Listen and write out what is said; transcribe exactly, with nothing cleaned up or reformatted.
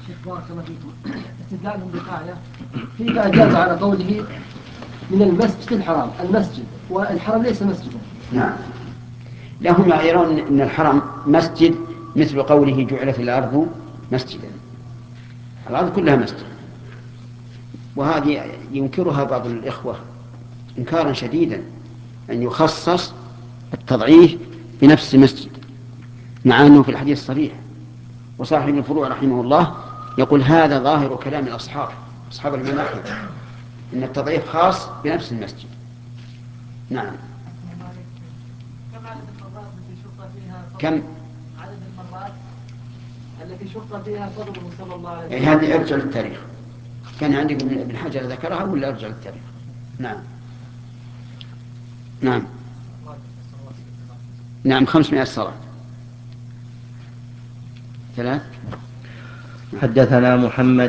شيخ بارك الله فيكم، استدلالهم بقاعدة فيما أجاب على قوله من المسجد الحرام، المسجد والحرم ليس مسجدا. نعم، لهم يرون أن الحرم مسجد مثل قوله جعلت الأرض مسجدا، الأرض كلها مسجد. وهذه ينكرها بعض الإخوة إنكارا شديدا، أن يخصص التضعيف بنفس مسجد، مع أنه في الحديث الصريح. وصاحب الفروع رحمه الله يقول هذا ظاهر كلام الأصحاب أصحاب المناحل، إن التضعيف خاص بنفس المسجد. نعم. كم عدد المرات التي شق فيها فضله صلى الله عليه وسلم؟ هذه ارجع للتاريخ، كان عندك ابن حجر ذكرها ولا ارجع للتاريخ؟ نعم نعم نعم خمسمائة صلاة ثلاث. حدثنا محمد